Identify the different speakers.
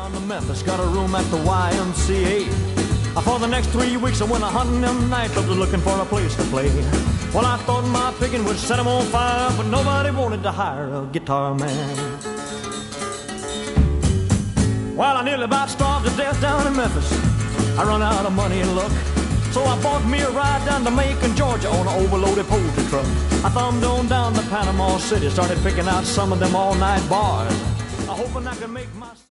Speaker 1: down to Memphis, got a room at the YMCA. For the next 3 weeks I went a-hunting them nightclubs looking for a place to play. Well, I thought my picking would set them on fire, but nobody wanted to hire a guitar man. Well, I nearly about starved to death down in Memphis. I run out of money and luck, so I bought me a ride down to Macon, Georgia on an overloaded poultry truck. I thumbed on down to Panama City, started picking out some of them all-night bars, hoping I could make my